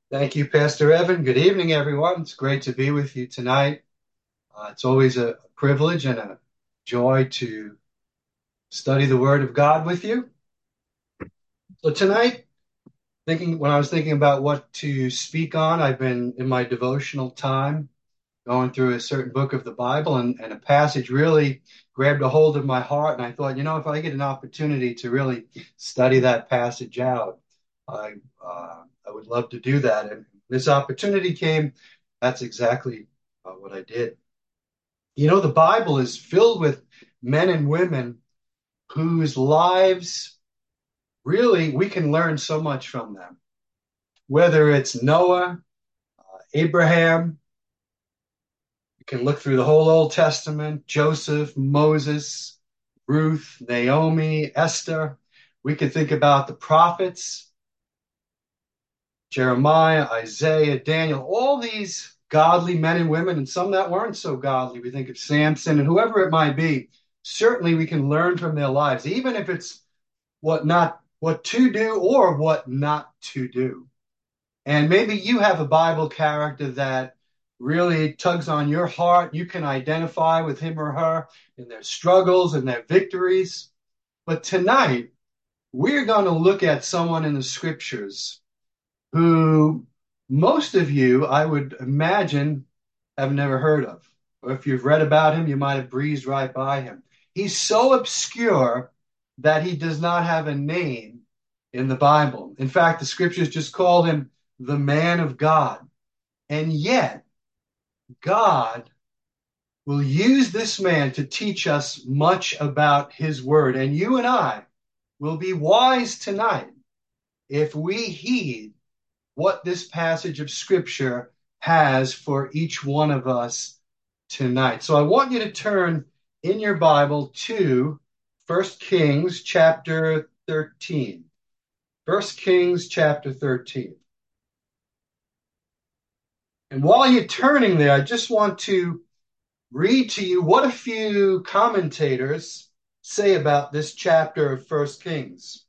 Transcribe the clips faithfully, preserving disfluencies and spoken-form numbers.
Thank you, Pastor Evan. Good evening, everyone. It's great to be with you tonight. Uh, it's always a privilege and a joy to study the Word of God with you. So tonight, thinking when I was thinking about what to speak on, I've been in my devotional time going through a certain book of the Bible, and, and a passage really grabbed a hold of my heart. And I thought, you know, if I get an opportunity to really study that passage out, I uh, I would love to do that. And this opportunity came. That's exactly uh, what I did. You know, the Bible is filled with men and women whose lives really we can learn so much from them. Whether it's Noah, uh, Abraham, you can look through the whole Old Testament, Joseph, Moses, Ruth, Naomi, Esther. We could think about the prophets, Jeremiah, Isaiah, Daniel, all these godly men and women, and some that weren't so godly. We think of Samson and whoever it might be. Certainly we can learn from their lives, even if it's what not what to do or what not to do. And maybe you have a Bible character that really tugs on your heart. You can identify with him or her in their struggles and their victories. But tonight, we're going to look at someone in the scriptures who most of you, I would imagine, have never heard of. Or if you've read about him, you might have breezed right by him. He's so obscure that he does not have a name in the Bible. In fact, the scriptures just call him the man of God. And yet, God will use this man to teach us much about his word. And you and I will be wise tonight if we heed what this passage of scripture has for each one of us tonight. So I want you to turn in your Bible to First Kings chapter thirteen. First Kings chapter thirteen. And while you're turning there, I just want to read to you what a few commentators say about this chapter of First Kings.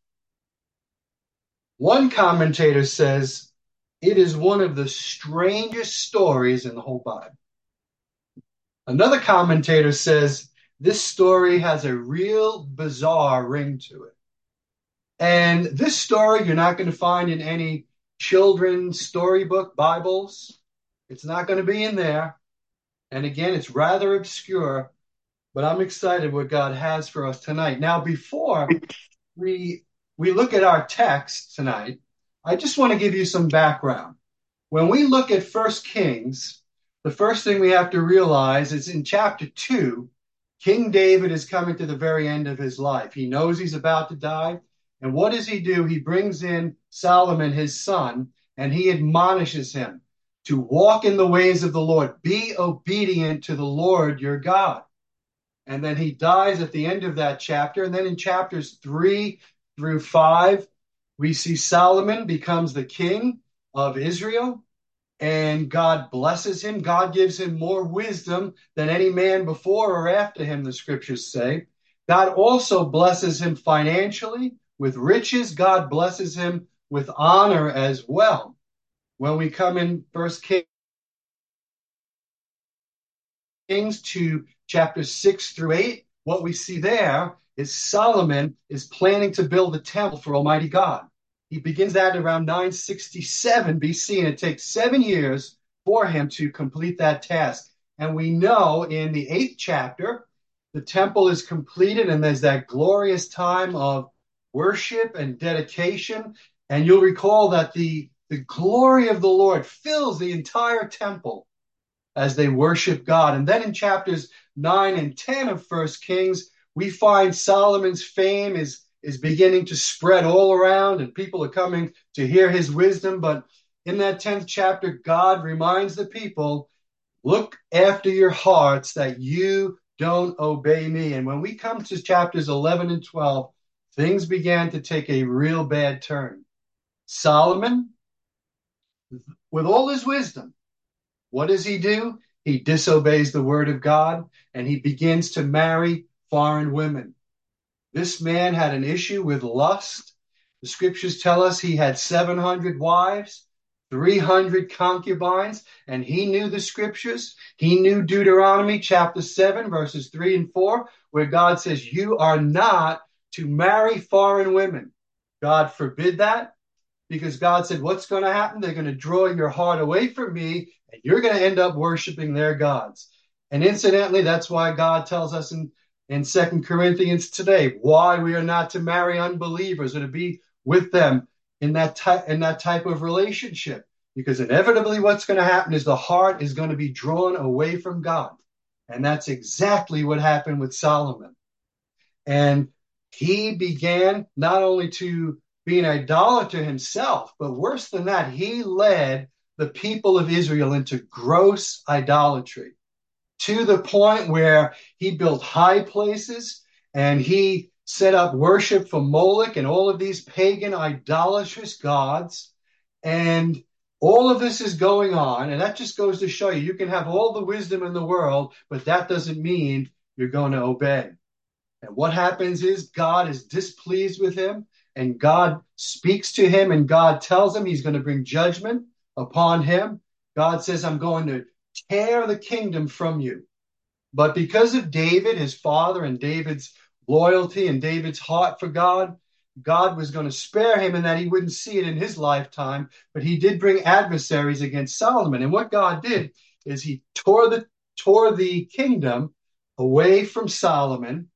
One commentator says it is one of the strangest stories in the whole Bible. Another commentator says this story has a real bizarre ring to it. And this story you're not going to find in any children's storybook Bibles. It's not going to be in there. And again, it's rather obscure, but I'm excited what God has for us tonight. Now, before we we look at our text tonight, I just want to give you some background. When we look at First Kings, the first thing we have to realize is in chapter two, King David is coming to the very end of his life. He knows he's about to die. And what does he do? He brings in Solomon, his son, and he admonishes him to walk in the ways of the Lord. Be obedient to the Lord your God. And then he dies at the end of that chapter. And then in chapters three through five, we see Solomon becomes the king of Israel, and God blesses him. God gives him more wisdom than any man before or after him, the scriptures say. God also blesses him financially with riches. God blesses him with honor as well. When we come in First Kings to chapter six through eight, what we see there is Solomon is planning to build a temple for Almighty God. He begins that around nine sixty-seven B C, and it takes seven years for him to complete that task. And we know in the eighth chapter, the temple is completed, and there's that glorious time of worship and dedication. And you'll recall that the, the glory of the Lord fills the entire temple as they worship God. And then in chapters nine and ten of First Kings, we find Solomon's fame is, is beginning to spread all around, and people are coming to hear his wisdom. But in that tenth chapter, God reminds the people, look after your hearts that you don't obey me. And when we come to chapters eleven and twelve, things began to take a real bad turn. Solomon, with all his wisdom, what does he do? He disobeys the word of God, and he begins to marry foreign women. This man had an issue with lust. The scriptures tell us he had seven hundred wives. three hundred concubines, and he knew the scriptures. He knew Deuteronomy chapter seven, verses three and four, where God says, you are not to marry foreign women. God forbid that, because God said, what's going to happen? They're going to draw your heart away from me, and you're going to end up worshiping their gods. And incidentally, that's why God tells us in, in Second Corinthians today, why we are not to marry unbelievers or to be with them in that type in that type of relationship, because inevitably what's going to happen is the heart is going to be drawn away from God. And that's exactly what happened with Solomon. And he began not only to be an idolater himself, but worse than that, he led the people of Israel into gross idolatry, to the point where he built high places and he set up worship for Moloch and all of these pagan idolatrous gods. And all of this is going on. And that just goes to show you, you can have all the wisdom in the world, but that doesn't mean you're going to obey. And what happens is God is displeased with him, and God speaks to him, and God tells him he's going to bring judgment upon him. God says, I'm going to tear the kingdom from you. But because of David, his father, and David's loyalty and David's heart for God, God was going to spare him, and that he wouldn't see it in his lifetime. But he did bring adversaries against Solomon. And what God did is he tore the, tore the kingdom away from Solomon,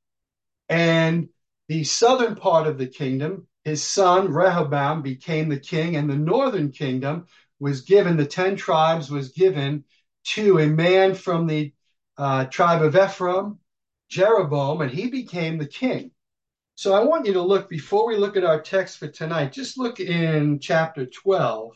and the southern part of the kingdom, his son Rehoboam became the king, and the northern kingdom was given, the ten tribes was given to a man from the uh, tribe of Ephraim, Jeroboam, and he became the king. So I want you to look, before we look at our text for tonight, just look in chapter twelve,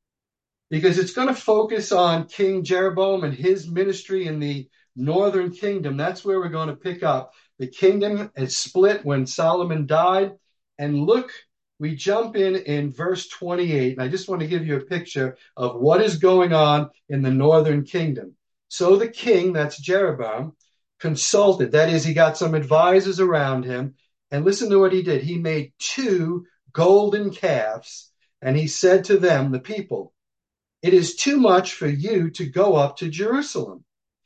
because it's going to focus on King Jeroboam and his ministry in the northern kingdom. That's where we're going to pick up. The kingdom is split when Solomon died. And look, we jump in in verse twenty-eight. And I just want to give you a picture of what is going on in the northern kingdom. So the king, that's Jeroboam, consulted. That is, he got some advisors around him. And listen to what he did. He made two golden calves. And he said to them, the people, it is too much for you to go up to Jerusalem.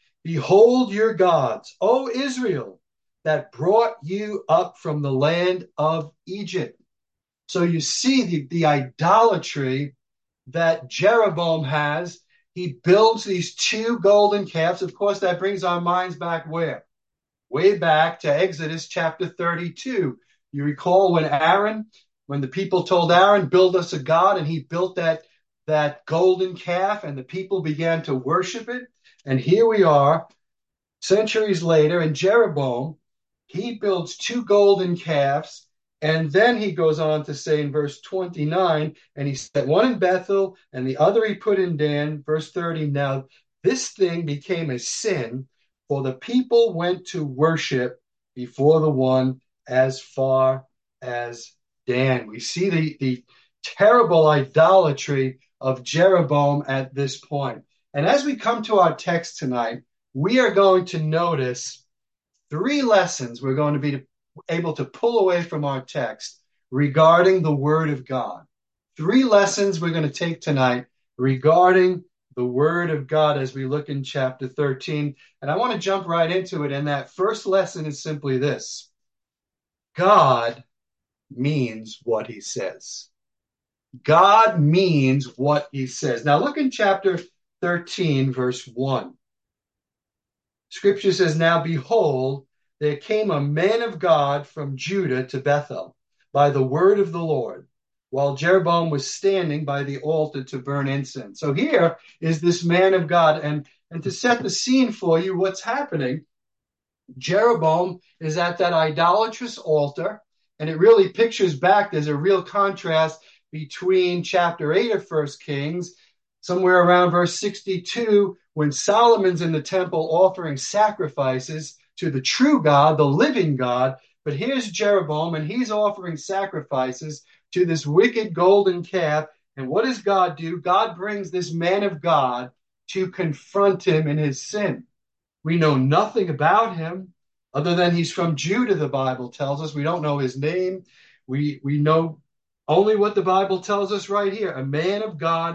Behold your gods, O Israel, that brought you up from the land of Egypt. So you see the, the idolatry that Jeroboam has. He builds these two golden calves. Of course, that brings our minds back where? Way back to Exodus chapter thirty-two. You recall when Aaron, when the people told Aaron, build us a god, and he built that, that golden calf, and the people began to worship it. And here we are, centuries later, and Jeroboam, he builds two golden calves, and then he goes on to say in verse twenty-nine, and he set one in Bethel, and the other he put in Dan. Verse thirty, now this thing became a sin, for the people went to worship before the one as far as Dan. We see the, the terrible idolatry of Jeroboam at this point. And as we come to our text tonight, we are going to notice three lessons we're going to be able to pull away from our text regarding the Word of God. Three lessons we're going to take tonight regarding the Word of God as we look in chapter thirteen. And I want to jump right into it. And that first lesson is simply this: God means what he says. God means what he says. Now look in chapter thirteen, verse one. Scripture says, now behold, there came a man of God from Judah to Bethel by the word of the Lord, while Jeroboam was standing by the altar to burn incense. So here is this man of God. And, and to set the scene for you, what's happening, Jeroboam is at that idolatrous altar, and it really pictures back, there's a real contrast between chapter eight of First Kings, somewhere around verse sixty-two, when Solomon's in the temple offering sacrifices to the true God, the living God. But here's Jeroboam, and he's offering sacrifices to this wicked golden calf. And what does God do? God brings this man of God to confront him in his sin. We know nothing about him other than he's from Judah, the Bible tells us. We don't know his name. We, we know only what the Bible tells us right here. A man of God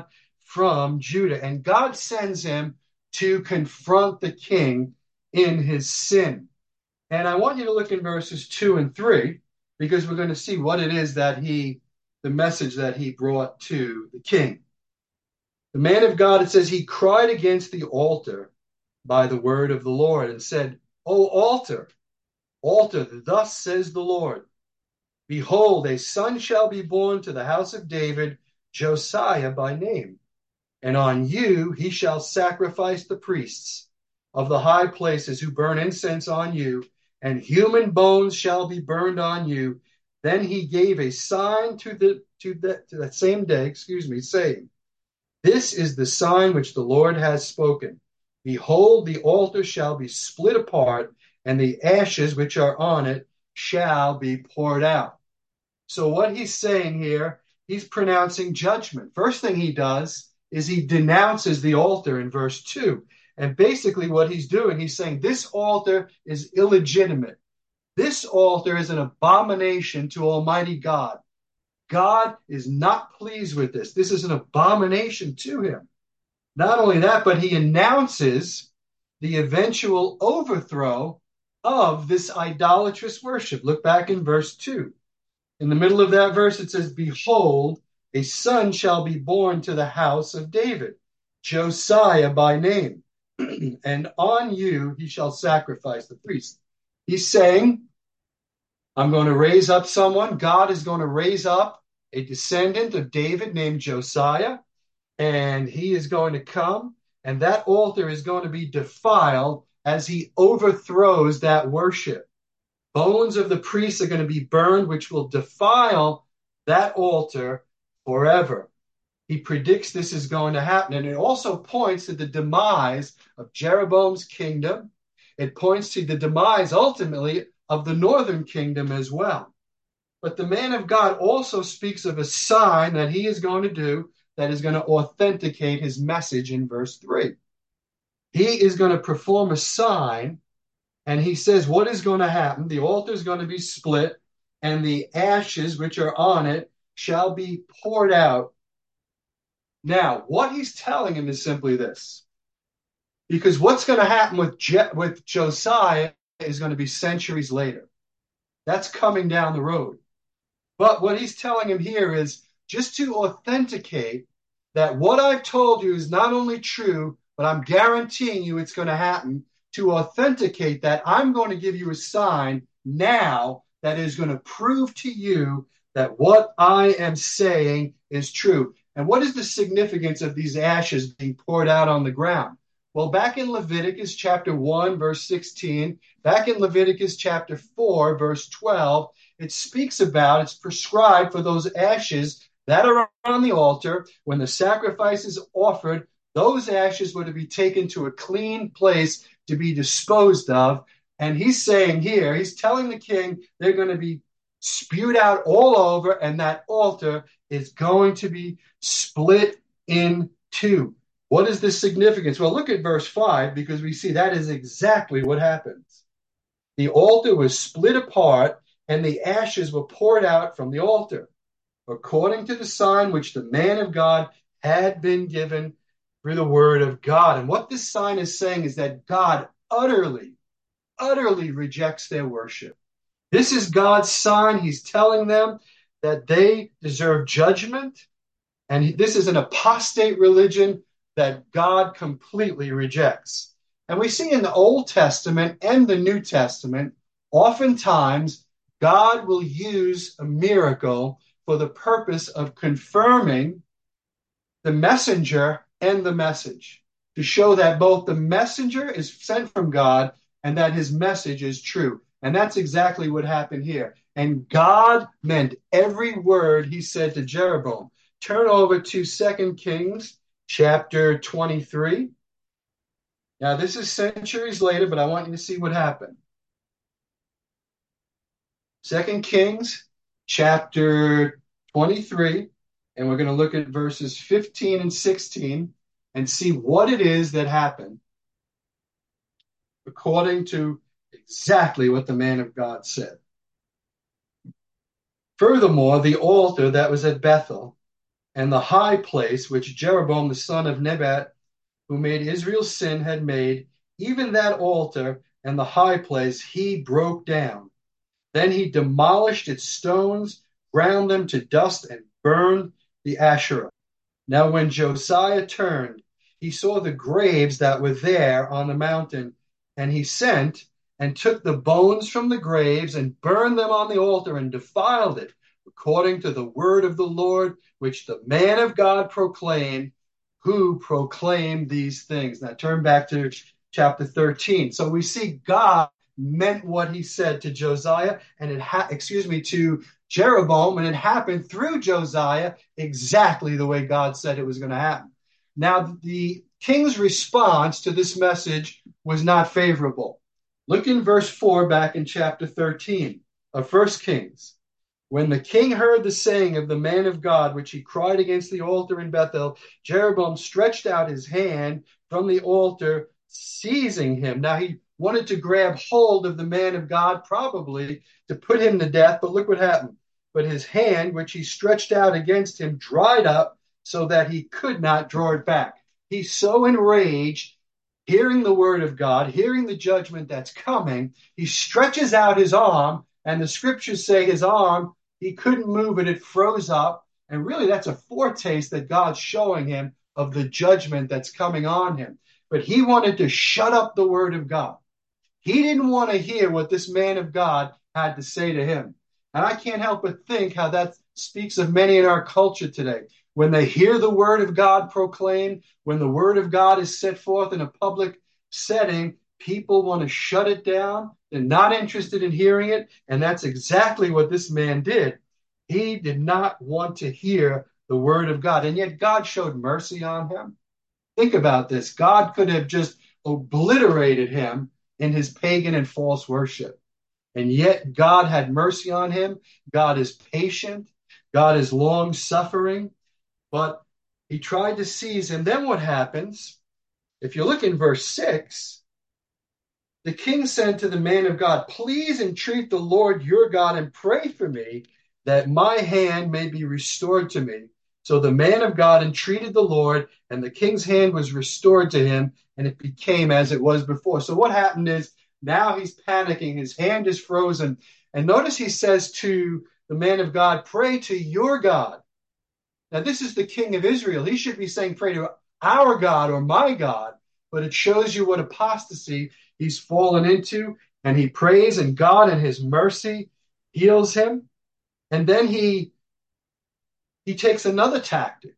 from Judah. And God sends him to confront the king in his sin. And I want you to look in verses two and three, because we're going to see what it is that he, the message that he brought to the king. The man of God, it says, he cried against the altar by the word of the Lord and said, O altar, altar, thus says the Lord, behold, a son shall be born to the house of David, Josiah by name. And on you he shall sacrifice the priests of the high places who burn incense on you, and human bones shall be burned on you. Then he gave a sign to the to that to that same day, excuse me, saying, this is the sign which the Lord has spoken. Behold, the altar shall be split apart, and the ashes which are on it shall be poured out. So what he's saying here, he's pronouncing judgment. First thing he does is he denounces the altar in verse two. And basically what he's doing, he's saying this altar is illegitimate. This altar is an abomination to Almighty God. God is not pleased with this. This is an abomination to him. Not only that, but he announces the eventual overthrow of this idolatrous worship. Look back in verse two. In the middle of that verse, it says, behold, a son shall be born to the house of David, Josiah by name, and on you he shall sacrifice the priest. He's saying, I'm going to raise up someone. God is going to raise up a descendant of David named Josiah, and he is going to come, and that altar is going to be defiled as he overthrows that worship. Bones of the priests are going to be burned, which will defile that altar forever. He predicts this is going to happen, and it also points to the demise of Jeroboam's kingdom. It points to the demise, ultimately, of the northern kingdom as well. But the man of God also speaks of a sign that he is going to do that is going to authenticate his message in verse three. He is going to perform a sign, and he says what is going to happen. The altar is going to be split, and the ashes which are on it shall be poured out. Now, what he's telling him is simply this. Because what's going to happen with, Je- with Josiah is going to be centuries later. That's coming down the road. But what he's telling him here is just to authenticate that what I've told you is not only true, but I'm guaranteeing you it's going to happen. To authenticate that, I'm going to give you a sign now that is going to prove to you that what I am saying is true. And what is the significance of these ashes being poured out on the ground? Well, back in Leviticus chapter one, verse sixteen, back in Leviticus chapter four, verse twelve, it speaks about, it's prescribed for those ashes that are on the altar. When the sacrifice is offered, those ashes were to be taken to a clean place to be disposed of. And he's saying here, he's telling the king they're going to be spewed out all over, and that altar is going to be split in two. What is the significance? Well, look at verse five, because we see that is exactly what happens. The altar was split apart, and the ashes were poured out from the altar, according to the sign which the man of God had been given through the word of God. And what this sign is saying is that God utterly, utterly rejects their worship. This is God's sign. He's telling them that they deserve judgment, and this is an apostate religion that God completely rejects. And we see in the Old Testament and the New Testament, oftentimes God will use a miracle for the purpose of confirming the messenger and the message, to show that both the messenger is sent from God and that his message is true. And that's exactly what happened here. And God meant every word he said to Jeroboam. Turn over to Second Kings chapter twenty-three. Now, this is centuries later, but I want you to see what happened. Second Kings chapter twenty-three, and we're going to look at verses fifteen and sixteen and see what it is that happened according to exactly what the man of God said. Furthermore, the altar that was at Bethel, and the high place which Jeroboam the son of Nebat, who made Israel sin, had made, even that altar and the high place he broke down. Then he demolished its stones, ground them to dust, and burned the Asherah. Now when Josiah turned, he saw the graves that were there on the mountain, and he sent and took the bones from the graves and burned them on the altar and defiled it, according to the word of the Lord, which the man of God proclaimed, who proclaimed these things. Now turn back to chapter thirteen. So we see God meant what he said to Josiah, and it ha- excuse me, to Jeroboam, and it happened through Josiah exactly the way God said it was going to happen. Now, the king's response to this message was not favorable. Look in verse four back in chapter thirteen of First Kings. When the king heard the saying of the man of God, which he cried against the altar in Bethel, Jeroboam stretched out his hand from the altar, seizing him. Now, he wanted to grab hold of the man of God, probably to put him to death, but look what happened. But his hand, which he stretched out against him, dried up so that he could not draw it back. He's so enraged, hearing the word of God, hearing the judgment that's coming, he stretches out his arm, and the scriptures say his arm, he couldn't move it, it froze up. And really, that's a foretaste that God's showing him of the judgment that's coming on him. But he wanted to shut up the word of God. He didn't want to hear what this man of God had to say to him. And I can't help but think how that speaks of many in our culture today. When they hear the word of God proclaimed, when the word of God is set forth in a public setting, people want to shut it down. They're not interested in hearing it. And that's exactly what this man did. He did not want to hear the word of God. And yet God showed mercy on him. Think about this. God could have just obliterated him in his pagan and false worship. And yet God had mercy on him. God is patient. God is long suffering. But he tried to seize him. Then what happens? If you look in verse six, the king said to the man of God, please entreat the Lord your God and pray for me that my hand may be restored to me. So the man of God entreated the Lord, and the king's hand was restored to him, and it became as it was before. So what happened is, now he's panicking. His hand is frozen. And notice he says to the man of God, pray to your God. Now, this is the king of Israel. He should be saying, pray to our God or my God. But it shows you what apostasy he's fallen into. And he prays, and God in his mercy heals him. And then he, he takes another tactic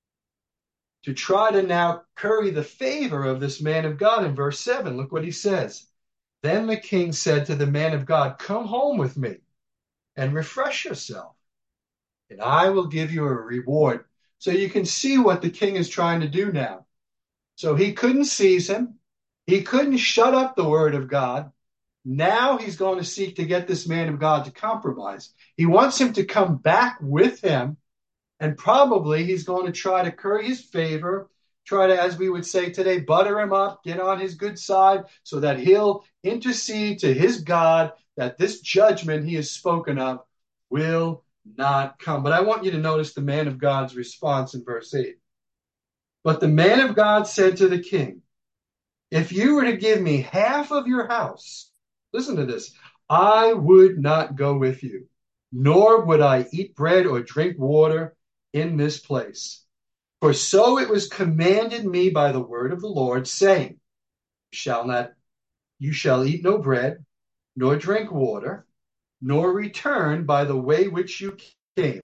to try to now curry the favor of this man of God in verse seven. Look what he says. Then the king said to the man of God, come home with me and refresh yourself, and I will give you a reward. So you can see what the king is trying to do now. So he couldn't seize him. He couldn't shut up the word of God. Now he's going to seek to get this man of God to compromise. He wants him to come back with him, and probably he's going to try to curry his favor, try to, as we would say today, butter him up, get on his good side so that he'll intercede to his God that this judgment he has spoken of will not come. But I want you to notice the man of God's response in verse eight. But the man of God said to the king, if you were to give me half of your house, listen to this, I would not go with you, nor would I eat bread or drink water in this place. For so it was commanded me by the word of the Lord, saying, shall not, you shall eat no bread, nor drink water, nor return by the way which you came.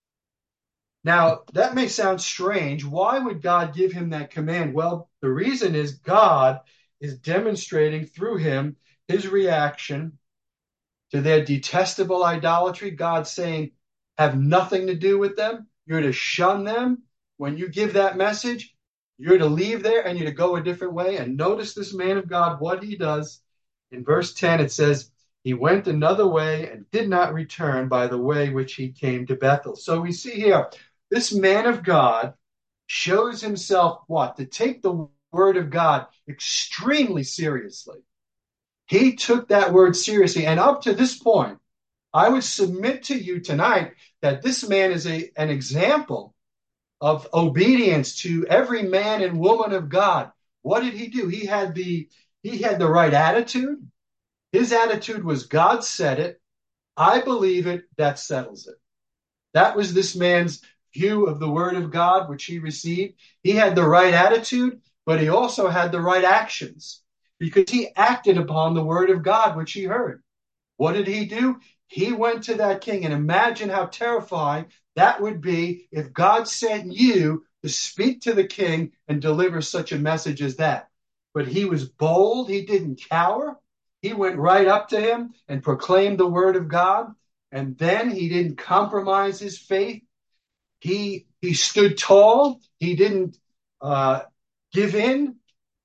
Now, that may sound strange. Why would God give him that command? Well, the reason is God is demonstrating through him his reaction to their detestable idolatry. God saying, have nothing to do with them. You're to shun them. When you give that message, you're to leave there and you're to go a different way. And notice this man of God, what he does. In verse ten, it says, he went another way and did not return by the way which he came to Bethel. So we see here, this man of God shows himself what? To take the word of God extremely seriously. He took that word seriously. And up to this point, I would submit to you tonight that this man is a, an example of obedience to every man and woman of God. What did he do? He had the he had the right attitude. His attitude was, God said it, I believe it, that settles it. That was this man's view of the word of God, which he received. He had the right attitude, but he also had the right actions because he acted upon the word of God, which he heard. What did he do? He went to that king, and imagine how terrifying that would be if God sent you to speak to the king and deliver such a message as that. But he was bold. He didn't cower. He went right up to him and proclaimed the word of God. And then he didn't compromise his faith. He, he stood tall. He didn't uh, give in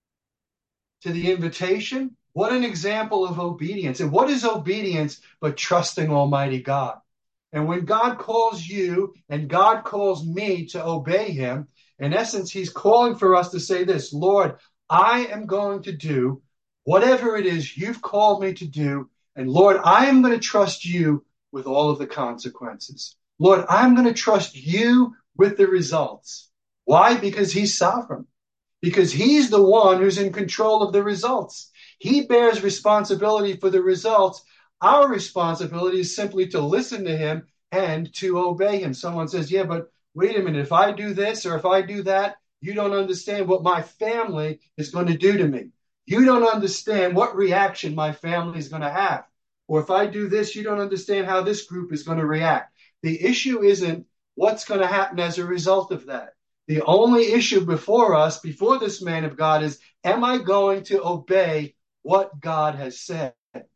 to the invitation. What an example of obedience. And what is obedience but trusting Almighty God? And when God calls you and God calls me to obey him, in essence, he's calling for us to say this, Lord, I am going to do whatever it is you've called me to do. And Lord, I am going to trust you with all of the consequences. Lord, I'm going to trust you with the results. Why? Because he's sovereign. Because he's the one who's in control of the results. He bears responsibility for the results. Our responsibility is simply to listen to him and to obey him. Someone says, yeah, but wait a minute, if I do this or if I do that, you don't understand what my family is going to do to me. You don't understand what reaction my family is going to have. Or if I do this, you don't understand how this group is going to react. The issue isn't what's going to happen as a result of that. The only issue before us, before this man of God, is, am I going to obey what God has said?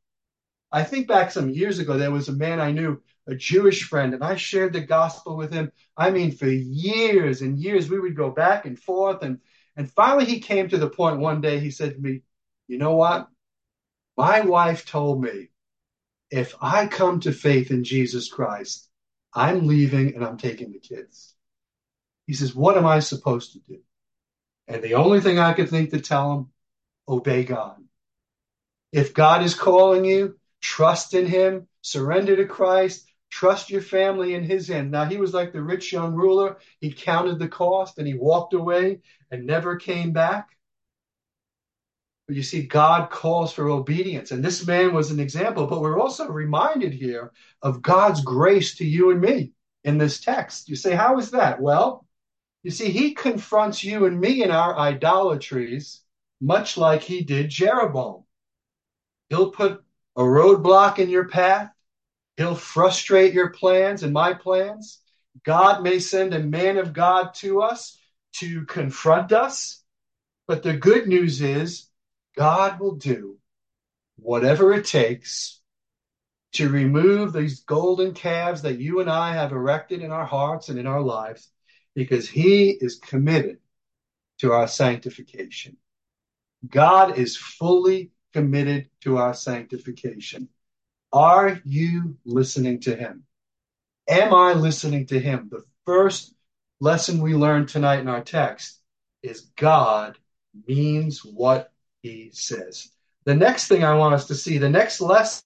I think back some years ago, there was a man I knew, a Jewish friend, and I shared the gospel with him. I mean, for years and years, we would go back and forth. And, and finally, he came to the point one day, he said to me, you know what? My wife told me, if I come to faith in Jesus Christ, I'm leaving and I'm taking the kids. He says, what am I supposed to do? And the only thing I could think to tell him, obey God. If God is calling you, trust in him, surrender to Christ, trust your family in his hand. Now, he was like the rich young ruler. He counted the cost and he walked away and never came back. But you see, God calls for obedience. And this man was an example. But we're also reminded here of God's grace to you and me in this text. You say, how is that? Well, you see, he confronts you and me in our idolatries, much like he did Jeroboam. He'll put a roadblock in your path. He'll frustrate your plans and my plans. God may send a man of God to us to confront us. But the good news is God will do whatever it takes to remove these golden calves that you and I have erected in our hearts and in our lives, because he is committed to our sanctification. God is fully committed to our sanctification. Are you listening to him? Am I listening to him? The first lesson we learned tonight in our text is God means what he says. The next thing I want us to see, the next lesson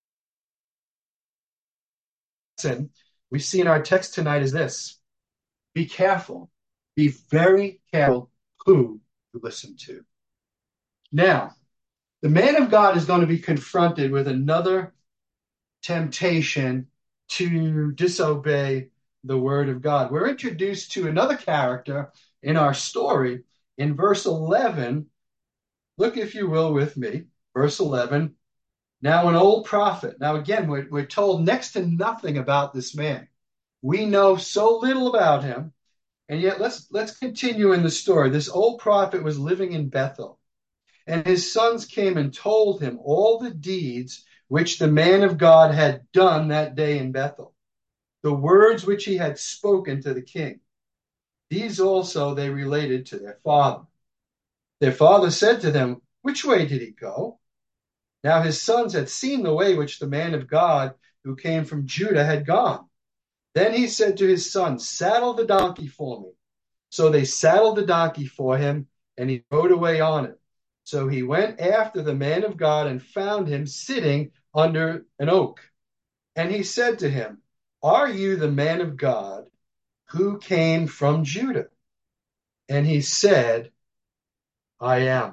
we see in our text tonight is this. Be careful. Be very careful who you listen to. Now, the man of God is going to be confronted with another temptation to disobey the word of God. We're introduced to another character in our story in verse eleven. Look, if you will, with me. Verse eleven. Now an old prophet. Now again, we're, we're told next to nothing about this man. We know so little about him. And yet let's let's continue in the story. This old prophet was living in Bethel. And his sons came and told him all the deeds which the man of God had done that day in Bethel, the words which he had spoken to the king. These also they related to their father. Their father said to them, which way did he go? Now his sons had seen the way which the man of God who came from Judah had gone. Then he said to his sons, saddle the donkey for me. So they saddled the donkey for him, and he rode away on it. So he went after the man of God and found him sitting under an oak. And he said to him, are you the man of God who came from Judah? And he said, I am.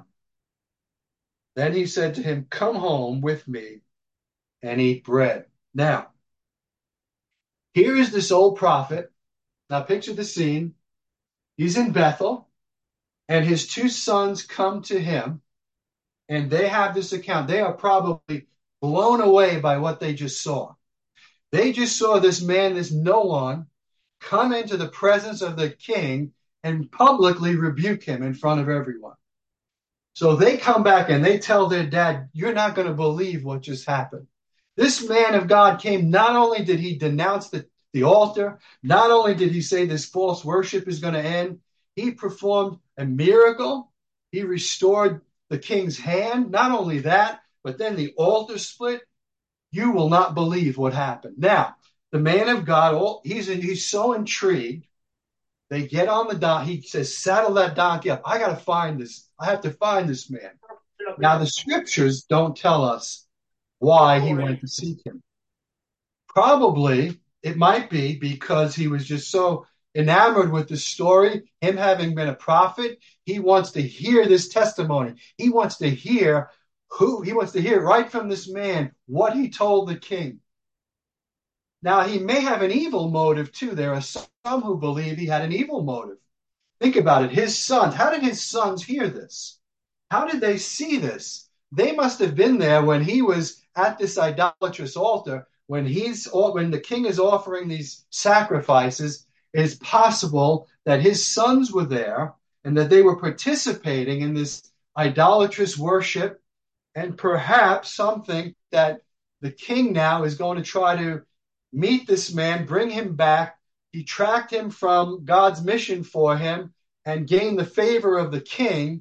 Then he said to him, come home with me and eat bread. Now, here is this old prophet. Now picture the scene. He's in Bethel, and his two sons come to him, and they have this account. They are probably blown away by what they just saw. They just saw this man, this Noah, come into the presence of the king and publicly rebuke him in front of everyone. So they come back and they tell their dad, you're not going to believe what just happened. This man of God came, not only did he denounce the, the altar, not only did he say this false worship is going to end, he performed a miracle. He restored the king's hand. Not only that, but then the altar split. You will not believe what happened. Now, the man of God, he's, he's so intrigued. They get on the donkey. He says, saddle that donkey up. I got to find this. I have to find this man. Now, the scriptures don't tell us why he went to seek him. Probably it might be because he was just so enamored with the story, him having been a prophet. He wants to hear this testimony. He wants to hear who, he wants to hear right from this man what he told the king. Now, he may have an evil motive too. There are some who believe he had an evil motive. Think about it. His sons, how did his sons hear this? How did they see this? They must have been there when he was at this idolatrous altar, when he's when the king is offering these sacrifices. It is possible that his sons were there and that they were participating in this idolatrous worship, and perhaps something that the king now is going to try to meet this man, bring him back, detract him from God's mission for him, and gain the favor of the king.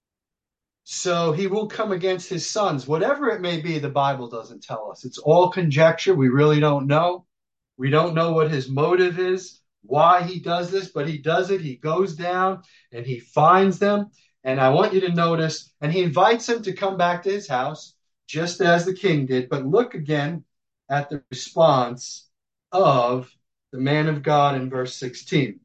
So he will come against his sons. Whatever it may be, the Bible doesn't tell us. It's all conjecture. We really don't know. We don't know what his motive is, why he does this, but he does it. He goes down and he finds them. And I want you to notice, and he invites him to come back to his house, just as the king did. But look again at the response of the man of God in verse sixteen.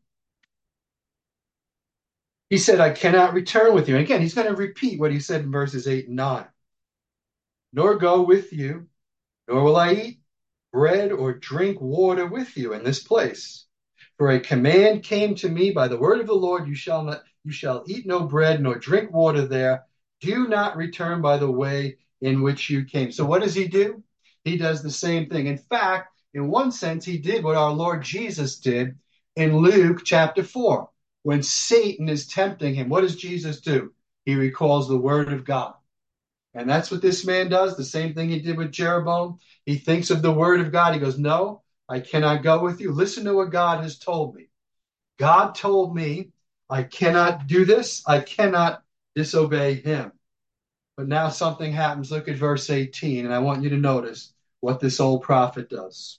He said, I cannot return with you. And again, he's going to repeat what he said in verses eight and nine. Nor go with you, nor will I eat bread or drink water with you in this place. For a command came to me by the word of the Lord, you shall not, you shall eat no bread nor drink water there. Do not return by the way in which you came. So what does he do? He does the same thing. In fact, in one sense, he did what our Lord Jesus did in Luke chapter four. When Satan is tempting him, what does Jesus do? He recalls the word of God. And that's what this man does, the same thing he did with Jeroboam. He thinks of the word of God. He goes, no, I cannot go with you. Listen to what God has told me. God told me I cannot do this. I cannot disobey him. But now something happens. Look at verse eighteen, and I want you to notice what this old prophet does.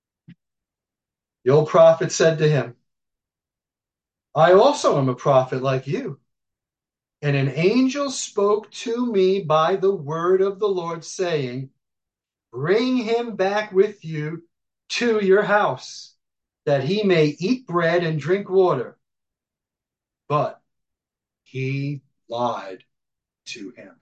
The old prophet said to him, I also am a prophet like you. And an angel spoke to me by the word of the Lord, saying, bring him back with you to your house, that he may eat bread and drink water. But he lied to him.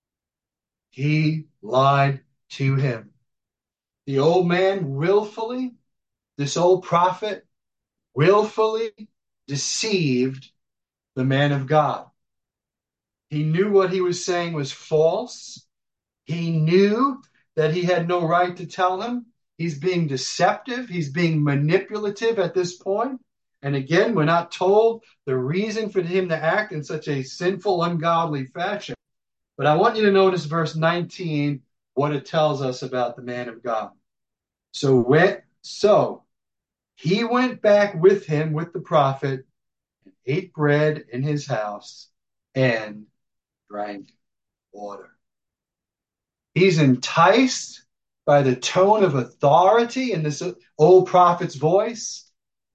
He lied to him. The old man willfully, this old prophet, willfully deceived the man of God. He knew what he was saying was false. He knew that he had no right to tell him. He's being deceptive. He's being manipulative at this point. And again, we're not told the reason for him to act in such a sinful, ungodly fashion. But I want you to notice verse nineteen, what it tells us about the man of God. So, when, so he went back with him, with the prophet, and ate bread in his house and drank water. He's enticed by the tone of authority in this old prophet's voice.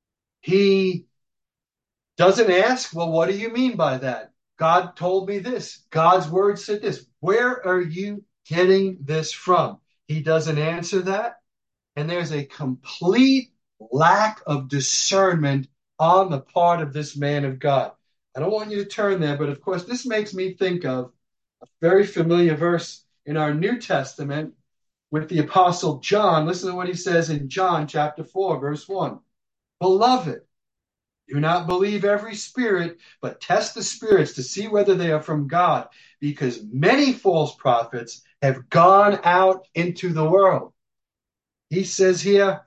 He doesn't ask, well, what do you mean by that? God told me this. God's word said this. Where are you getting this from? He doesn't answer that. And there's a complete lack of discernment on the part of this man of God. I don't want you to turn there, but of course, this makes me think of a very familiar verse in our New Testament with the Apostle John. Listen to what he says in John chapter four, verse one. Beloved, do not believe every spirit, but test the spirits to see whether they are from God, because many false prophets have gone out into the world. He says here,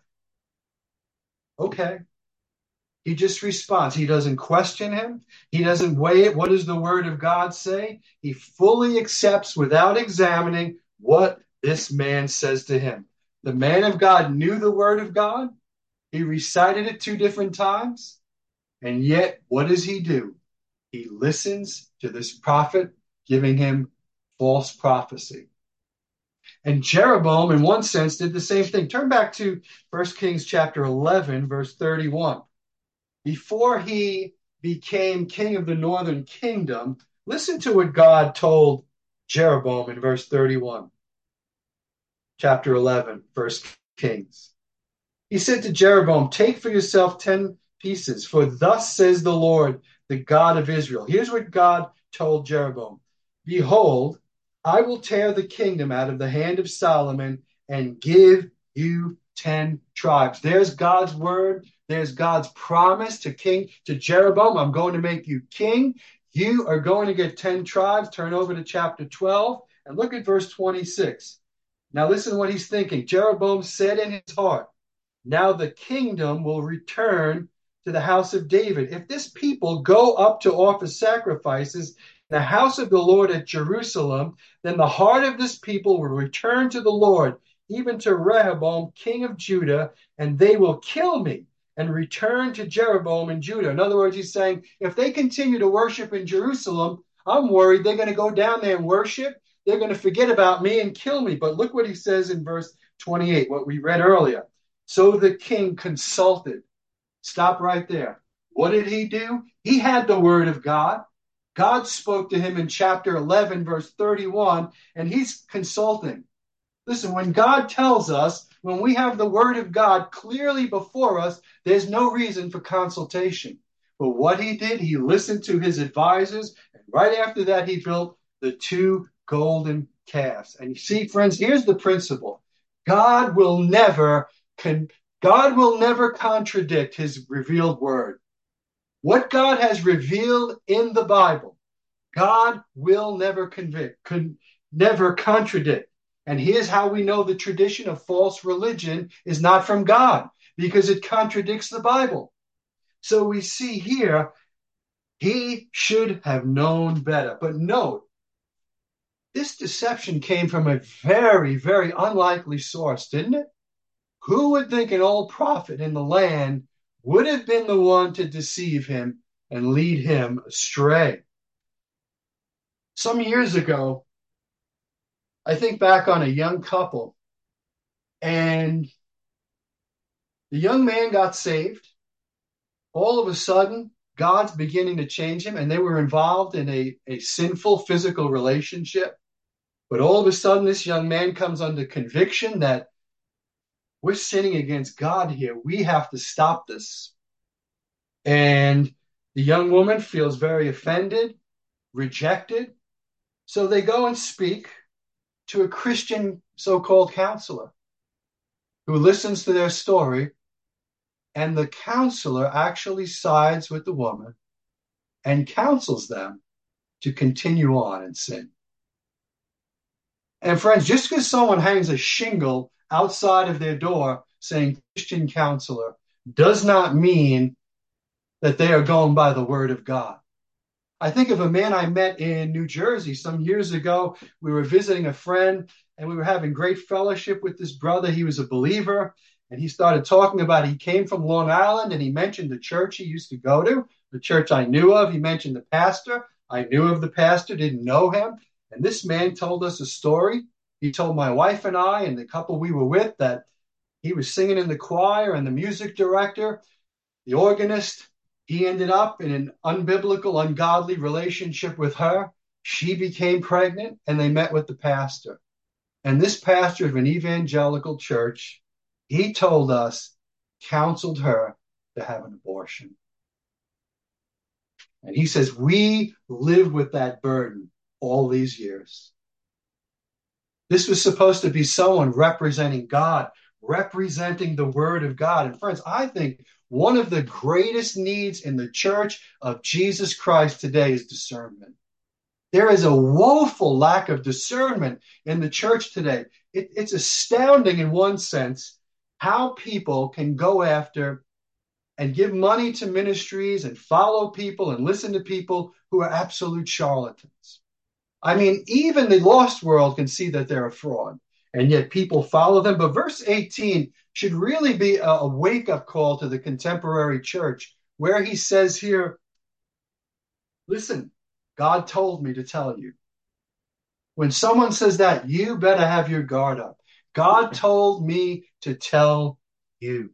okay. He just responds. He doesn't question him. He doesn't weigh it. What does the word of God say? He fully accepts without examining what this man says to him. The man of God knew the word of God. He recited it two different times. And yet, what does he do? He listens to this prophet giving him false prophecy. And Jeroboam, in one sense, did the same thing. Turn back to First Kings chapter eleven, verse thirty-one. Before he became king of the northern kingdom, listen to what God told Jeroboam in verse thirty-one, chapter eleven, First Kings. He said to Jeroboam, take for yourself ten pieces, for thus says the Lord, the God of Israel. Here's what God told Jeroboam. Behold, I will tear the kingdom out of the hand of Solomon and give you ten tribes. There's God's word. There's God's promise to King to Jeroboam. I'm going to make you king. You are going to get ten tribes. Turn over to chapter twelve and look at verse twenty-six. Now listen to what he's thinking. Jeroboam said in his heart, now the kingdom will return to the house of David. If this people go up to offer sacrifices in the house of the Lord at Jerusalem, then the heart of this people will return to the Lord, even to Rehoboam, king of Judah, and they will kill me and return to Jeroboam in Judah. In other words, he's saying, if they continue to worship in Jerusalem, I'm worried they're going to go down there and worship. They're going to forget about me and kill me. But look what he says in verse twenty-eight, what we read earlier. So the king consulted. Stop right there. What did he do? He had the word of God. God spoke to him in chapter eleven, verse thirty-one, and he's consulting. Listen, when God tells us, when we have the word of God clearly before us, there's no reason for consultation. But what he did, he listened to his advisors, and right after that, he built the two golden calves. And you see, friends, here's the principle. God will never, con- God will never contradict his revealed word. What God has revealed in the Bible, God will never convict, con- never contradict. And here's how we know the tradition of false religion is not from God, because it contradicts the Bible. So we see here, he should have known better. But note, this deception came from a very, very unlikely source, didn't it? Who would think an old prophet in the land would have been the one to deceive him and lead him astray? Some years ago, I think back on a young couple, and the young man got saved. All of a sudden, God's beginning to change him, and they were involved in a, a sinful physical relationship. But all of a sudden, this young man comes under conviction that we're sinning against God here. We have to stop this. And the young woman feels very offended, rejected. So they go and speak to a Christian so-called counselor who listens to their story. And the counselor actually sides with the woman and counsels them to continue on in sin. And friends, just because someone hangs a shingle outside of their door saying Christian counselor does not mean that they are going by the word of God. I think of a man I met in New Jersey some years ago. We were visiting a friend and we were having great fellowship with this brother. He was a believer, and he started talking about he came from Long Island, and he mentioned the church he used to go to, the church I knew of. He mentioned the pastor. I knew of the pastor, didn't know him. And this man told us a story. He told my wife and I and the couple we were with that he was singing in the choir, and the music director, the organist, he ended up in an unbiblical, ungodly relationship with her. She became pregnant, and they met with the pastor. And this pastor of an evangelical church, he told us, counseled her to have an abortion. And he says, we live with that burden all these years. This was supposed to be someone representing God, representing the word of God. And friends, I think one of the greatest needs in the church of Jesus Christ today is discernment. There is a woeful lack of discernment in the church today. It, it's astounding in one sense how people can go after and give money to ministries and follow people and listen to people who are absolute charlatans. I mean, even the lost world can see that they're a fraud, and yet people follow them. But verse eighteen should really be a, a wake-up call to the contemporary church, where he says here, listen, God told me to tell you. When someone says that, you better have your guard up. God told me to tell you.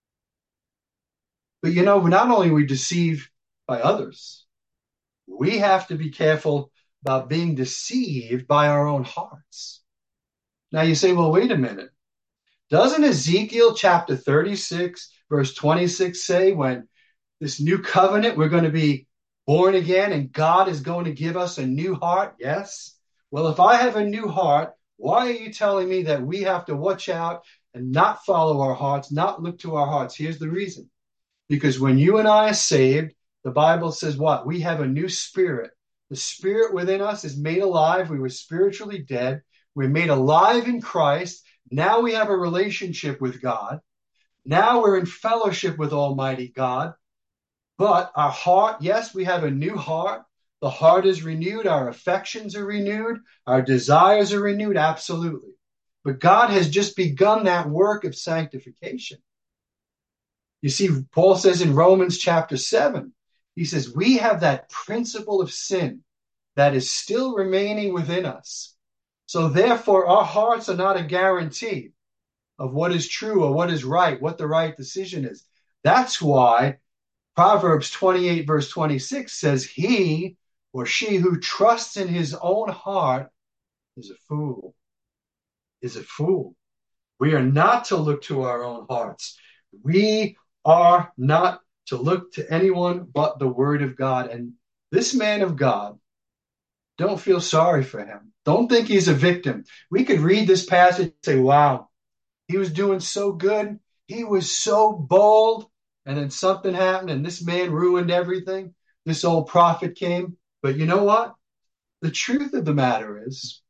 But you know, not only are we deceived by others, we have to be careful about being deceived by our own hearts. Now you say, well, wait a minute. Doesn't Ezekiel chapter thirty-six, verse twenty-six say when this new covenant, we're going to be born again and God is going to give us a new heart? Yes. Well, if I have a new heart, why are you telling me that we have to watch out and not follow our hearts, not look to our hearts? Here's the reason. Because when you and I are saved, the Bible says what? We have a new spirit. The spirit within us is made alive. We were spiritually dead. We're made alive in Christ. Now we have a relationship with God. Now we're in fellowship with Almighty God. But our heart, yes, we have a new heart. The heart is renewed. Our affections are renewed. Our desires are renewed. Absolutely. But God has just begun that work of sanctification. You see, Paul says in Romans chapter seven, he says, we have that principle of sin that is still remaining within us. So therefore, our hearts are not a guarantee of what is true or what is right, what the right decision is. That's why Proverbs twenty-eight, verse twenty-six says, he or she who trusts in his own heart is a fool, is a fool. We are not to look to our own hearts. We are not to look to anyone but the word of God. And this man of God, don't feel sorry for him. Don't think he's a victim. We could read this passage and say, wow, he was doing so good. He was so bold. And then something happened and this man ruined everything. This old prophet came. But you know what? The truth of the matter is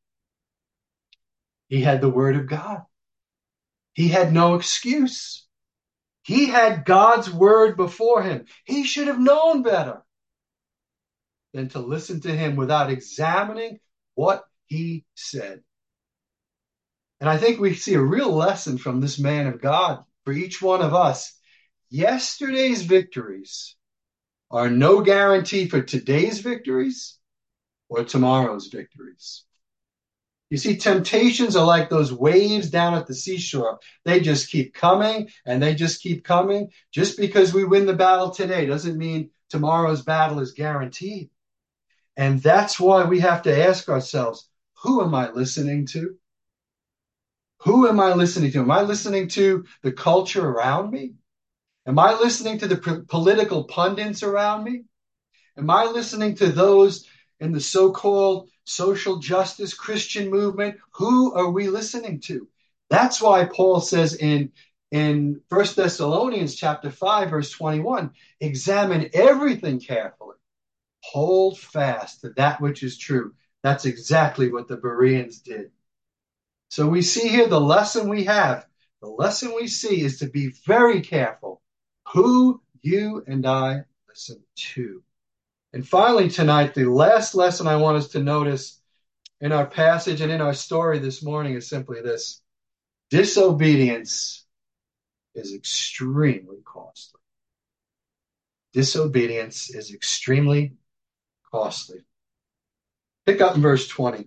he had the word of God. He had no excuse. He had God's word before him. He should have known better than to listen to him without examining what he said. And I think we see a real lesson from this man of God for each one of us. Yesterday's victories are no guarantee for today's victories or tomorrow's victories. You see, temptations are like those waves down at the seashore. They just keep coming and they just keep coming. Just because we win the battle today doesn't mean tomorrow's battle is guaranteed. And that's why we have to ask ourselves, who am I listening to? Who am I listening to? Am I listening to the culture around me? Am I listening to the p- political pundits around me? Am I listening to those in the so-called social justice Christian movement? Who are we listening to? That's why Paul says in, in First Thessalonians chapter five, verse twenty-one, examine everything carefully. Hold fast to that which is true. That's exactly what the Bereans did. So we see here the lesson we have. The lesson we see is to be very careful who you and I listen to. And finally tonight, the last lesson I want us to notice in our passage and in our story this morning is simply this. Disobedience is extremely costly. Disobedience is extremely costly. Pick up in verse twenty.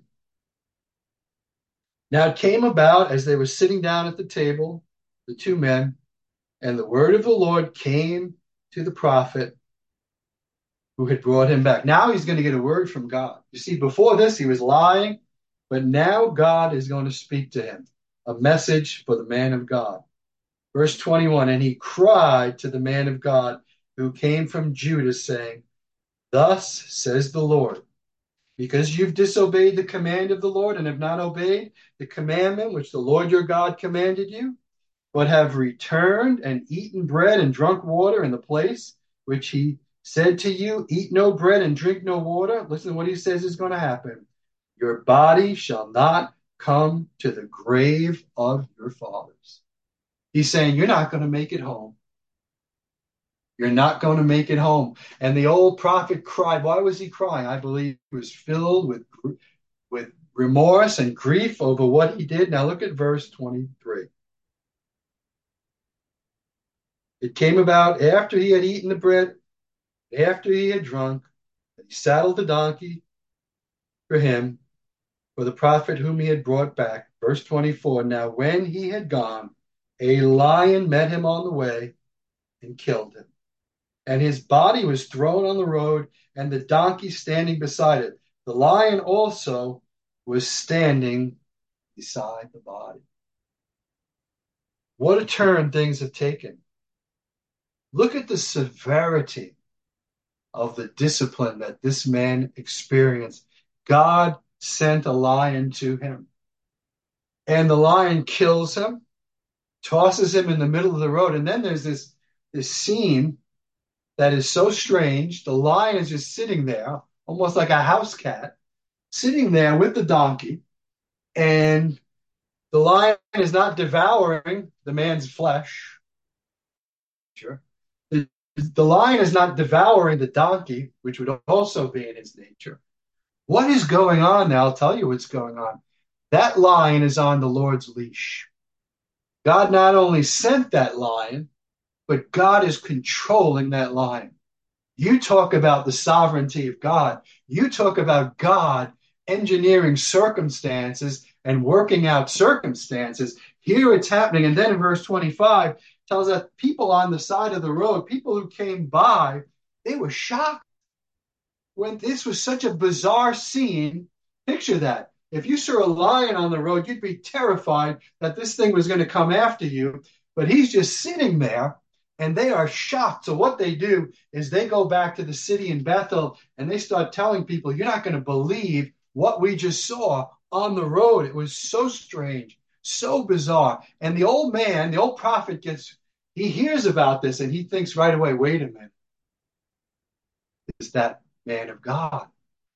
Now it came about as they were sitting down at the table, the two men, and the word of the Lord came to the prophet who had brought him back. Now he's going to get a word from God. You see, before this, he was lying, but now God is going to speak to him, a message for the man of God. Verse twenty-one, and he cried to the man of God who came from Judah, saying, Thus says the Lord, because you've disobeyed the command of the Lord and have not obeyed the commandment which the Lord your God commanded you, but have returned and eaten bread and drunk water in the place which he said to you, eat no bread and drink no water. Listen to what he says is going to happen. Your body shall not come to the grave of your fathers. He's saying, you're not going to make it home. You're not going to make it home. And the old prophet cried. Why was he crying? I believe he was filled with, with remorse and grief over what he did. Now look at verse twenty-three. It came about after he had eaten the bread, after he had drunk, that he saddled the donkey for him, for the prophet whom he had brought back. Verse twenty-four. Now when he had gone, a lion met him on the way and killed him. And his body was thrown on the road, and the donkey standing beside it. The lion also was standing beside the body. What a turn things have taken. Look at the severity of the discipline that this man experienced. God sent a lion to him, and the lion kills him, tosses him in the middle of the road, and then there's this, this scene that is so strange. The lion is just sitting there, almost like a house cat, sitting there with the donkey, and the lion is not devouring the man's flesh. Sure. The, the lion is not devouring the donkey, which would also be in his nature. What is going on now? I'll tell you what's going on. That lion is on the Lord's leash. God not only sent that lion, but God is controlling that lion. You talk about the sovereignty of God. You talk about God engineering circumstances and working out circumstances. Here it's happening. And then in verse twenty-five tells us people on the side of the road, people who came by, they were shocked when this was such a bizarre scene. Picture that. If you saw a lion on the road, you'd be terrified that this thing was going to come after you. But he's just sitting there. And they are shocked. So what they do is they go back to the city in Bethel and they start telling people, you're not going to believe what we just saw on the road. It was so strange, so bizarre. And the old man, the old prophet gets, he hears about this and he thinks right away, wait a minute. Is that man of God?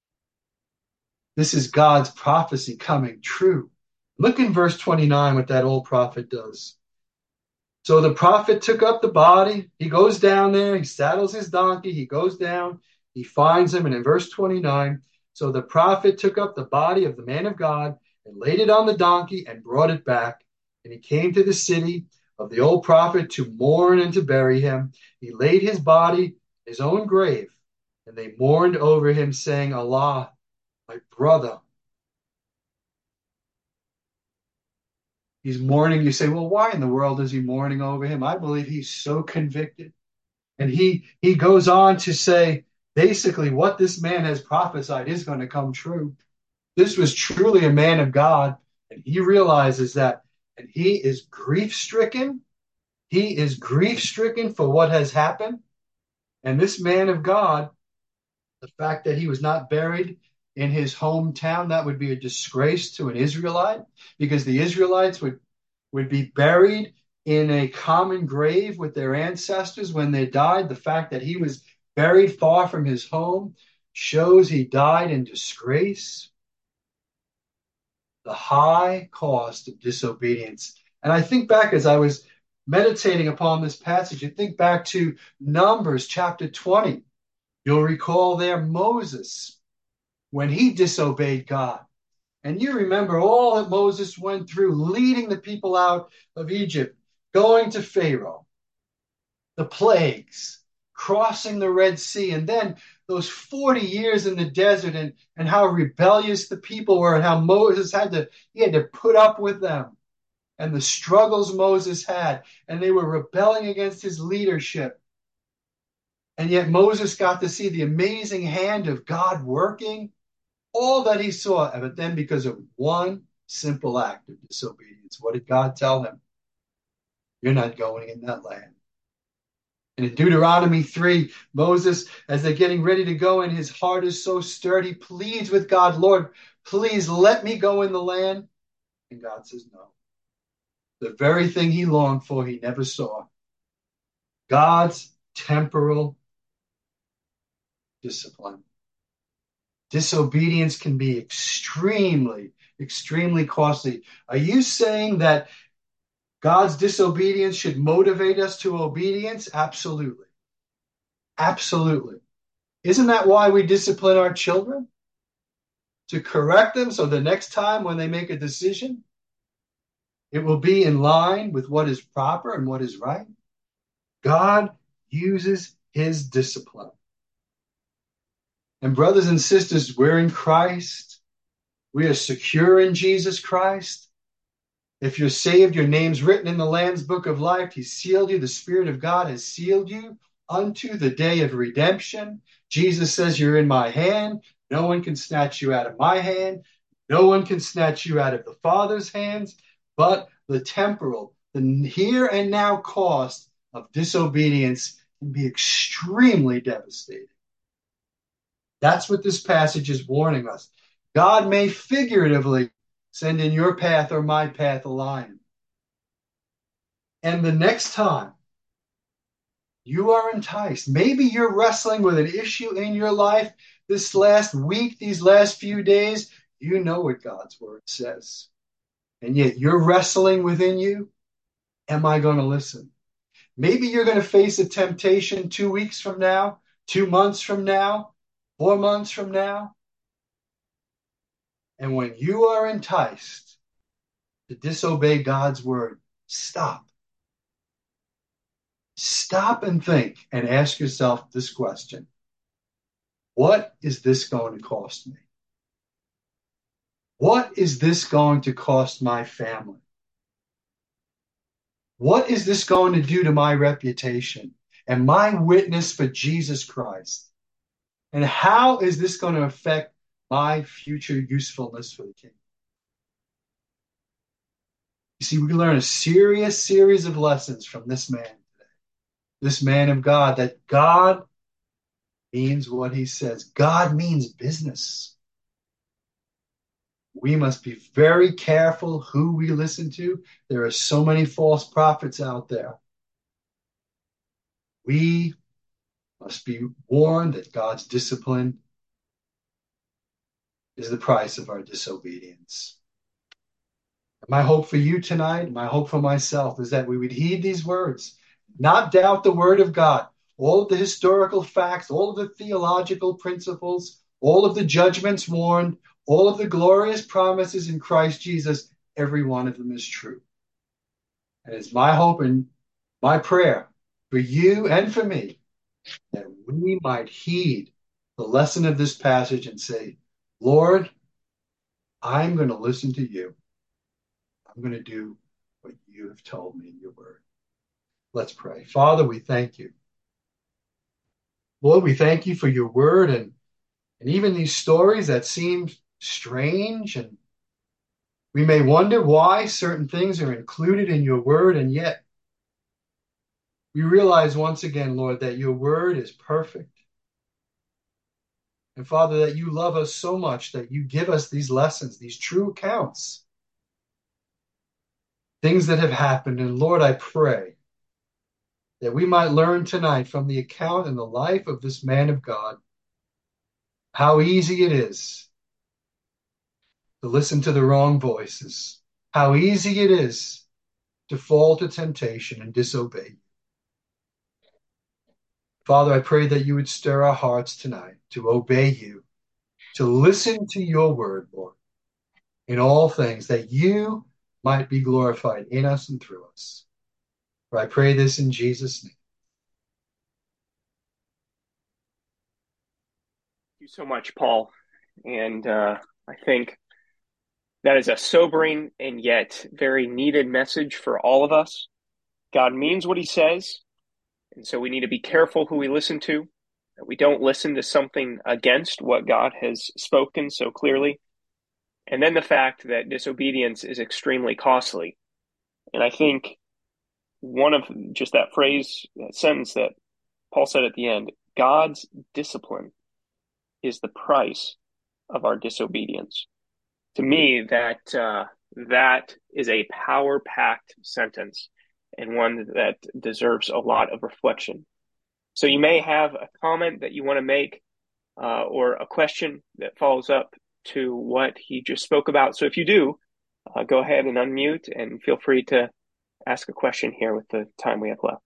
This is God's prophecy coming true. Look in verse twenty-nine what that old prophet does. So the prophet took up the body. He goes down there. He saddles his donkey. He goes down. He finds him. And in verse twenty-nine, so the prophet took up the body of the man of God and laid it on the donkey and brought it back. And he came to the city of the old prophet to mourn and to bury him. He laid his body in his own grave, and they mourned over him, saying, Allah, my brother. He's mourning. You say, well, why in the world is he mourning over him? I believe he's so convicted. And he, he goes on to say, basically, what this man has prophesied is going to come true. This was truly a man of God. And he realizes that. And he is grief-stricken. He is grief-stricken for what has happened. And this man of God, the fact that he was not buried in his hometown, that would be a disgrace to an Israelite, because the Israelites would, would be buried in a common grave with their ancestors when they died. The fact that he was buried far from his home shows he died in disgrace. The high cost of disobedience. And I think back as I was meditating upon this passage, I think back to Numbers chapter twenty. You'll recall there Moses, when he disobeyed God. And you remember all that Moses went through, leading the people out of Egypt, going to Pharaoh, the plagues, crossing the Red Sea, and then those forty years in the desert, and, and how rebellious the people were, and how Moses had to, he had to put up with them, and the struggles Moses had, and they were rebelling against his leadership. And yet Moses got to see the amazing hand of God working, all that he saw. But then because of one simple act of disobedience, what did God tell him? You're not going in that land. And in Deuteronomy three, Moses, as they're getting ready to go, and his heart is so stirred, he pleads with God, Lord, please let me go in the land. And God says no. The very thing he longed for, he never saw. God's temporal discipline. Disobedience can be extremely, extremely costly. Are you saying that God's disobedience should motivate us to obedience? Absolutely. Absolutely. Isn't that why we discipline our children? To correct them so the next time when they make a decision, it will be in line with what is proper and what is right. God uses his discipline. And brothers and sisters, we're in Christ. We are secure in Jesus Christ. If you're saved, your name's written in the Lamb's book of life. He sealed you. The Spirit of God has sealed you unto the day of redemption. Jesus says, you're in my hand. No one can snatch you out of my hand. No one can snatch you out of the Father's hands. But the temporal, the here and now cost of disobedience can be extremely devastating. That's what this passage is warning us. God may figuratively send in your path or my path a lion. And the next time you are enticed, maybe you're wrestling with an issue in your life this last week, these last few days, you know what God's word says. And yet you're wrestling within you. Am I going to listen? Maybe you're going to face a temptation two weeks from now, two months from now, four months from now. And when you are enticed to disobey God's word, stop. Stop and think and ask yourself this question. What is this going to cost me? What is this going to cost my family? What is this going to do to my reputation and my witness for Jesus Christ? And how is this going to affect my future usefulness for the kingdom? You see, we learn a serious series of lessons from this man today, this man of God, that God means what he says. God means business. We must be very careful who we listen to. There are so many false prophets out there. We must be warned that God's discipline is the price of our disobedience. My hope for you tonight, my hope for myself, is that we would heed these words, not doubt the word of God, all of the historical facts, all of the theological principles, all of the judgments warned, all of the glorious promises in Christ Jesus, every one of them is true. And it's my hope and my prayer for you and for me that we might heed the lesson of this passage and say, Lord, I'm going to listen to you. I'm going to do what you have told me in your word. Let's pray. Father, we thank you. Lord, we thank you for your word and, and even these stories that seem strange, and we may wonder why certain things are included in your word, and yet we realize once again, Lord, that your word is perfect. And Father, that you love us so much that you give us these lessons, these true accounts, things that have happened. And Lord, I pray that we might learn tonight from the account in the life of this man of God how easy it is to listen to the wrong voices, how easy it is to fall to temptation and disobey. Father, I pray that you would stir our hearts tonight to obey you, to listen to your word, Lord, in all things, that you might be glorified in us and through us. For I pray this in Jesus' name. Thank you so much, Paul. And uh, I think that is a sobering and yet very needed message for all of us. God means what he says, and so we need to be careful who we listen to, that we don't listen to something against what God has spoken so clearly. And then the fact that disobedience is extremely costly. And I think one of just that phrase, that sentence that Paul said at the end, God's discipline is the price of our disobedience. To me, that uh, that is a power-packed sentence and one that deserves a lot of reflection. So you may have a comment that you want to make uh, or a question that follows up to what he just spoke about. So if you do, uh, go ahead and unmute and feel free to ask a question here with the time we have left.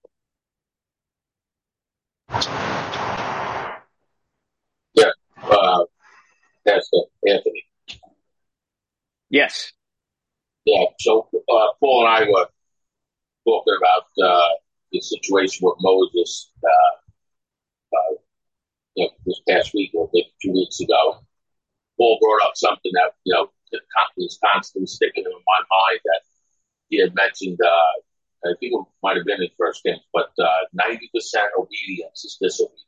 Yeah, uh, that's uh, Anthony. Yes. Yeah, so uh, Paul and I were talking about uh, the situation with Moses, uh, uh, you know, this past week or maybe two weeks ago. Paul brought up something that, you know, is constantly sticking in my mind that he had mentioned, uh, I think it might have been in First Kings, but uh, ninety percent obedience is disobedience.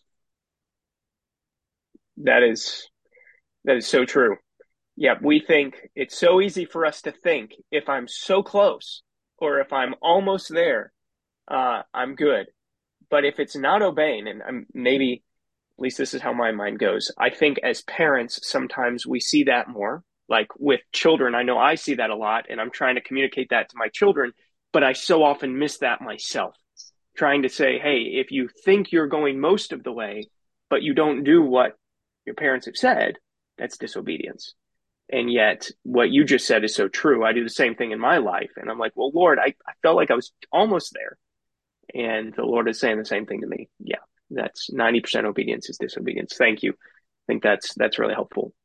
That is that is so true. Yeah, we think it's so easy for us to think if I'm so close or if I'm almost there, uh, I'm good. But if it's not obeying, and I'm, maybe at least this is how my mind goes, I think as parents, sometimes we see that more. Like with children, I know I see that a lot, and I'm trying to communicate that to my children, but I so often miss that myself. Trying to say, hey, if you think you're going most of the way, but you don't do what your parents have said, that's disobedience. And yet, what you just said is so true. I do the same thing in my life. And I'm like, well, Lord, I, I felt like I was almost there. And the Lord is saying the same thing to me. Yeah, that's ninety percent obedience is disobedience. Thank you. I think that's that's really helpful.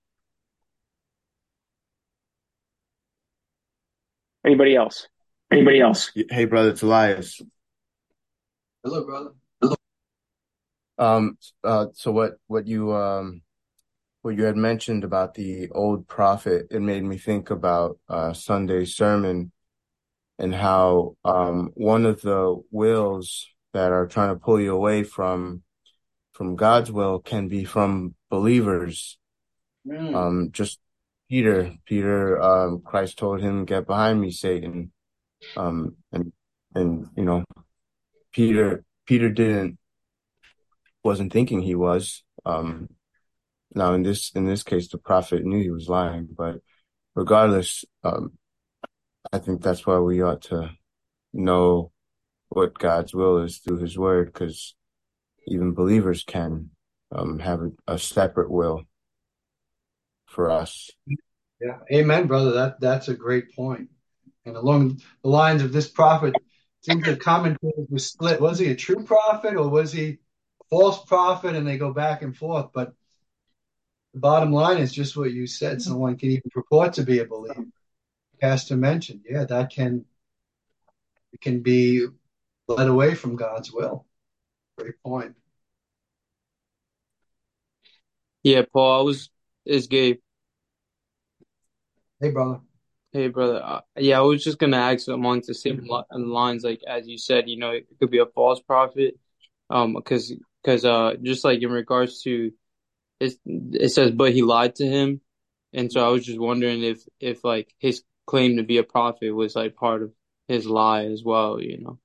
Anybody else? Anybody else? Hey, brother, it's Elias. Hello, brother. Um, uh, so what, what you, um, what you had mentioned about the old prophet, it made me think about, uh, Sunday's sermon and how, um, one of the wills that are trying to pull you away from, from God's will can be from believers. Mm. Um, just Peter, Peter, um, Christ told him, get behind me, Satan. Um, and, and, you know, Peter, Peter didn't, wasn't thinking he was. Um, now in this, in this case, the prophet knew he was lying, but regardless, um, I think that's why we ought to know what God's will is through his word, because even believers can, um, have a, a separate will for us. Yeah. Amen, brother. That, that's a great point. And along the lines of this prophet, it seems the commentators were split. Was he a true prophet or was he a false prophet? And they go back and forth. But the bottom line is just what you said. Someone can even purport to be a believer. Pastor mentioned, yeah, that can it can be led away from God's will. Great point. Yeah, Paul, I was, it's Gabe. Hey, brother. Hey, brother. Uh, yeah, I was just gonna ask along the same li- lines, like as you said, you know, it could be a false prophet, um, because because uh, just like in regards to it, it says, but he lied to him, and so I was just wondering if if like his claim to be a prophet was like part of his lie as well, you know.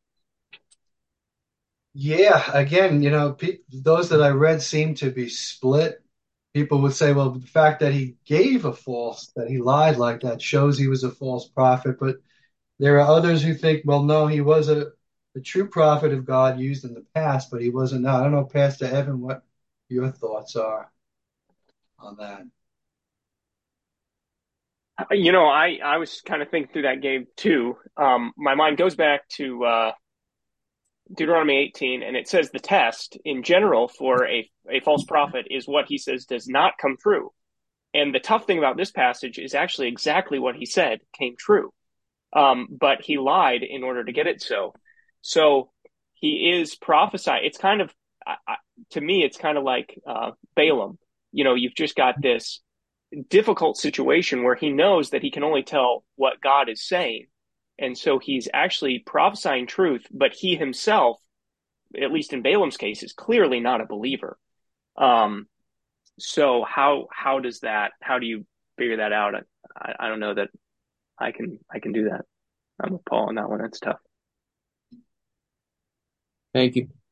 Yeah, again, you know, pe those that I read seem to be split. People would say, well, the fact that he gave a false, that he lied like that shows he was a false prophet. But there are others who think, well, no, he was a, a true prophet of God used in the past, but he wasn't now. I don't know, Pastor Evan, what your thoughts are on that. You know, I, I was kind of thinking through that game too. Um, my mind goes back to uh, Deuteronomy eighteen, and it says the test in general for a, a false prophet is what he says does not come true. And the tough thing about this passage is actually exactly what he said came true. Um, but he lied in order to get it so. So he is prophesying. It's kind of, I, I, to me, it's kind of like uh, Balaam. You know, you've just got this difficult situation where he knows that he can only tell what God is saying. And so he's actually prophesying truth, but he himself, at least in Balaam's case, is clearly not a believer. Um, so how how does that? How do you figure that out? I, I don't know that I can I can do that. I'm with Paul on that one. That's tough. Thank you.